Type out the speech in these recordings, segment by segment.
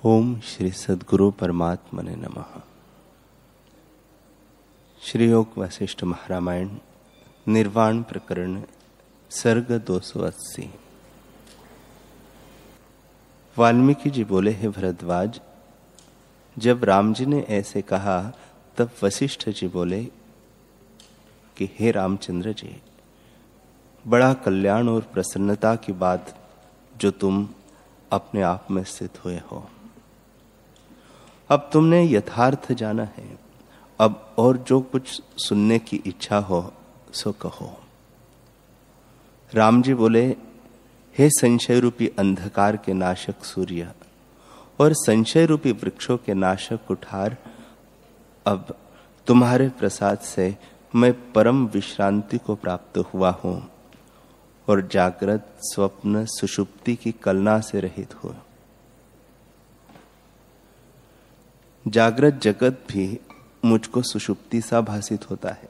ओम श्री सद्गुरु परमात्मने नमः। श्री योग वशिष्ठ महारामायण निर्वाण प्रकरण सर्ग 280। वाल्मीकि जी बोले, हे भरद्वाज, जब राम जी ने ऐसे कहा तब वशिष्ठ जी बोले कि हे रामचंद्र जी, बड़ा कल्याण और प्रसन्नता की बात जो तुम अपने आप में स्थित हुए हो। अब तुमने यथार्थ जाना है, अब और जो कुछ सुनने की इच्छा हो सो कहो। राम जी बोले, हे संशय रूपी अंधकार के नाशक सूर्य और संशय रूपी वृक्षों के नाशक कुठार, अब तुम्हारे प्रसाद से मैं परम विश्रांति को प्राप्त हुआ हूं और जागृत स्वप्न सुषुप्ति की कलना से रहित हुआ। जागृत जगत भी मुझको सुषुप्ति सा भासित होता है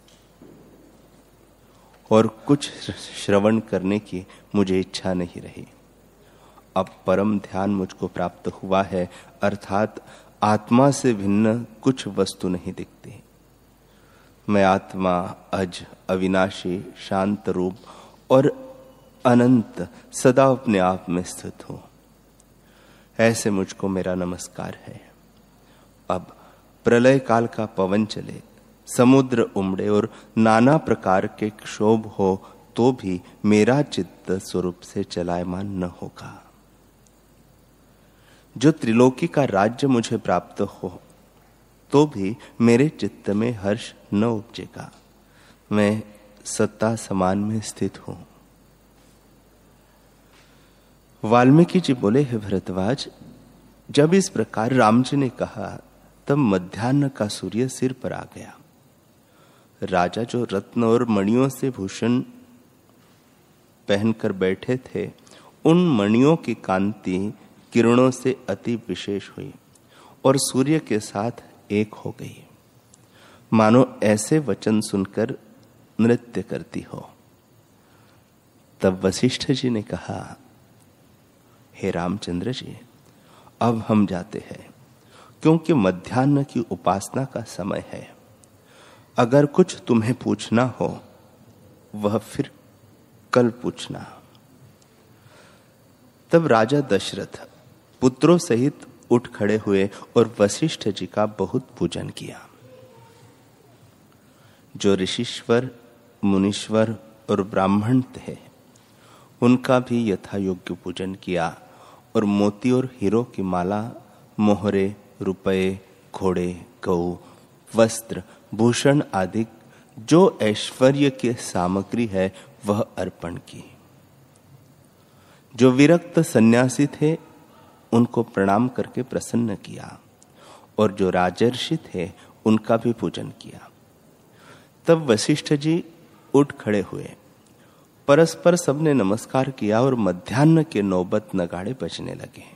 और कुछ श्रवण करने की मुझे इच्छा नहीं रही। अब परम ध्यान मुझको प्राप्त हुआ है, अर्थात आत्मा से भिन्न कुछ वस्तु नहीं दिखती। मैं आत्मा अज, अविनाशी, शांत रूप और अनंत सदा अपने आप में स्थित हूं। ऐसे मुझको मेरा नमस्कार है। अब प्रलय काल का पवन चले, समुद्र उमड़े और नाना प्रकार के क्षोभ हो तो भी मेरा चित्त स्वरूप से चलायमान न होगा। जो त्रिलोकी का राज्य मुझे प्राप्त हो तो भी मेरे चित्त में हर्ष न उपजेगा। मैं सत्ता समान में स्थित हूं। वाल्मीकि जी बोले, हे भरद्वाज, जब इस प्रकार राम जी ने कहा तब मध्याह्न का सूर्य सिर पर आ गया। राजा जो रत्न और मणियों से भूषण पहनकर बैठे थे, उन मणियों की कांति किरणों से अति विशेष हुई और सूर्य के साथ एक हो गई, मानो ऐसे वचन सुनकर नृत्य करती हो। तब वशिष्ठ जी ने कहा, हे रामचंद्र जी, अब हम जाते हैं, क्योंकि मध्याह्न की उपासना का समय है। अगर कुछ तुम्हें पूछना हो वह फिर कल पूछना। तब राजा दशरथ पुत्रों सहित उठ खड़े हुए और वशिष्ठ जी का बहुत पूजन किया। जो ऋषिश्वर, मुनीश्वर और ब्राह्मण थे उनका भी यथा योग्य पूजन किया और मोती और हीरो की माला, मोहरे, रुपये, घोड़े, गौ, वस्त्र, भूषण आदि जो ऐश्वर्य की सामग्री है वह अर्पण की। जो विरक्त सन्यासी थे उनको प्रणाम करके प्रसन्न किया और जो राजर्षि थे उनका भी पूजन किया। तब वशिष्ठ जी उठ खड़े हुए, परस्पर सबने नमस्कार किया और मध्याह्न के नौबत नगाड़े बजने लगे।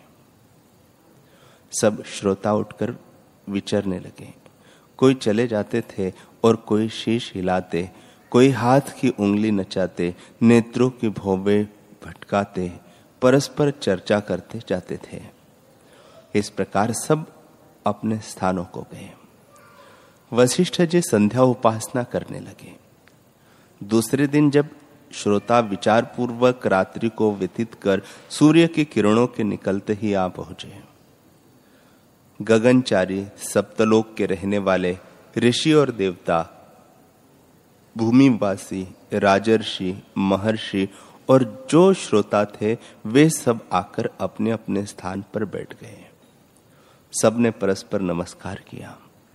सब श्रोता उठकर विचरने लगे। कोई चले जाते थे और कोई शीश हिलाते, कोई हाथ की उंगली नचाते, नेत्रों की भौवें भटकाते, परस्पर चर्चा करते जाते थे। इस प्रकार सब अपने स्थानों को गए। वशिष्ठ जी संध्या उपासना करने लगे। दूसरे दिन जब श्रोता विचार पूर्वक रात्रि को व्यतीत कर सूर्य की किरणों के निकलते ही आ पहुंचे, गगनचारी, सप्तलोक के रहने वाले ऋषि और देवता, भूमिवासी, राजर्षि, महर्षि और जो श्रोता थे वे सब आकर अपने अपने स्थान पर बैठ गए। सबने परस्पर नमस्कार किया।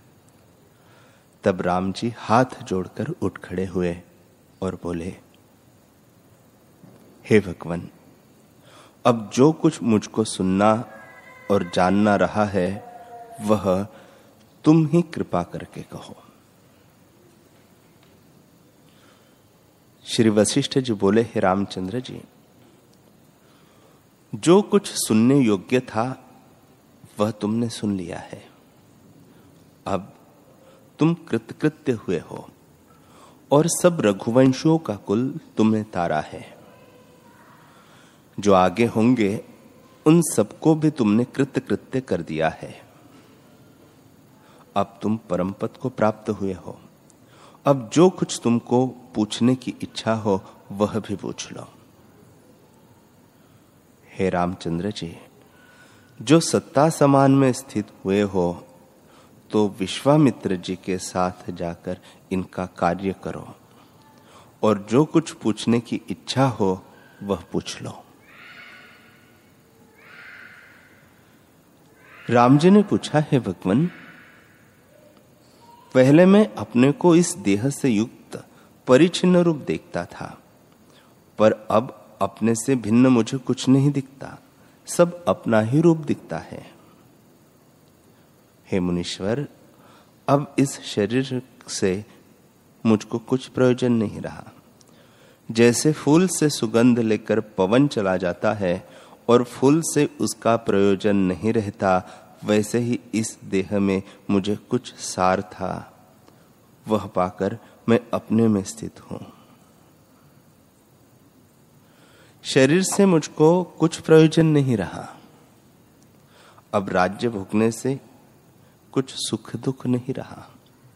तब राम जी हाथ जोड़कर उठ खड़े हुए और बोले, हे भगवान, अब जो कुछ मुझको सुनना और जानना रहा है वह तुम ही कृपा करके कहो। श्री वशिष्ठ जी बोले, हे रामचंद्र जी, जो कुछ सुनने योग्य था वह तुमने सुन लिया है। अब तुम कृतकृत्य हुए हो और सब रघुवंशियों का कुल तुमने तारा है। जो आगे होंगे उन सबको भी तुमने कृत्य कर दिया है। अब तुम परम पद को प्राप्त हुए हो। अब जो कुछ तुमको पूछने की इच्छा हो वह भी पूछ लो। हे रामचंद्र जी, जो सत्ता समान में स्थित हुए हो, तो विश्वामित्र जी के साथ जाकर इनका कार्य करो और जो कुछ पूछने की इच्छा हो वह पूछ लो। राम जी ने पूछा, है भगवान, पहले मैं अपने को इस देह से युक्त परिच्छिन्न रूप देखता था, पर अब अपने से भिन्न मुझे कुछ नहीं दिखता, सब अपना ही रूप दिखता है। हे मुनीश्वर, अब इस शरीर से मुझको कुछ प्रयोजन नहीं रहा। जैसे फूल से सुगंध लेकर पवन चला जाता है और फूल से उसका प्रयोजन नहीं रहता, वैसे ही इस देह में मुझे कुछ सार था, वह पाकर मैं अपने में स्थित हूं। शरीर से मुझको कुछ प्रयोजन नहीं रहा। अब राज्य भोगने से कुछ सुख दुख नहीं रहा।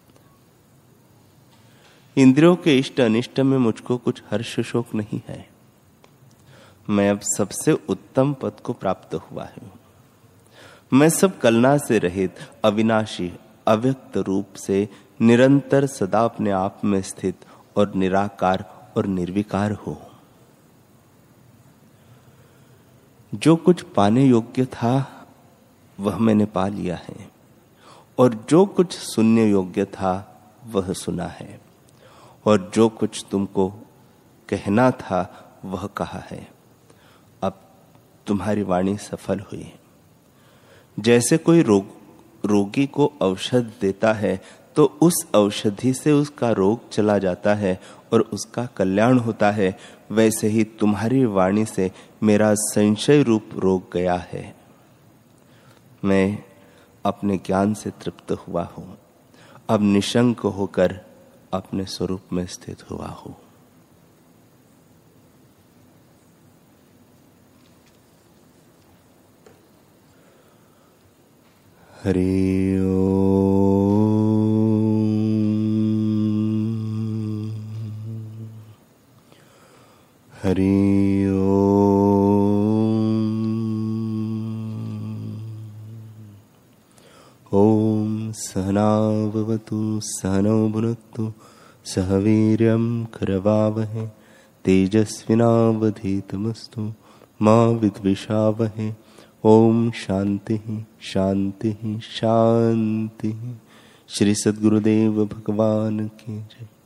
इंद्रियों के इष्ट अनिष्ट में मुझको कुछ हर्ष शोक नहीं है। मैं अब सबसे उत्तम पद को प्राप्त हुआ हूं। मैं सब कलना से रहित अविनाशी अव्यक्त रूप से निरंतर सदा अपने आप में स्थित और निराकार और निर्विकार हूं। जो कुछ पाने योग्य था वह मैंने पा लिया है, और जो कुछ सुनने योग्य था वह सुना है, और जो कुछ तुमको कहना था वह कहा है। अब तुम्हारी वाणी सफल हुई। जैसे कोई रोगी को औषध देता है तो उस औषधि से उसका रोग चला जाता है और उसका कल्याण होता है, वैसे ही तुम्हारी वाणी से मेरा संशय रूप रोग गया है। मैं अपने ज्ञान से तृप्त हुआ हूं। अब निशंक होकर अपने स्वरूप में स्थित हुआ हूं। हरि ओम। हरि ओम। ओम सहना भवतु सहनौ भुनक्तु सह वीर्यं करवावहै तेजस्विनावधीतमस्तु मा विद्विषावहै। ओम शांति शांति शांति। श्री सद्गुरुदेव भगवान की जय।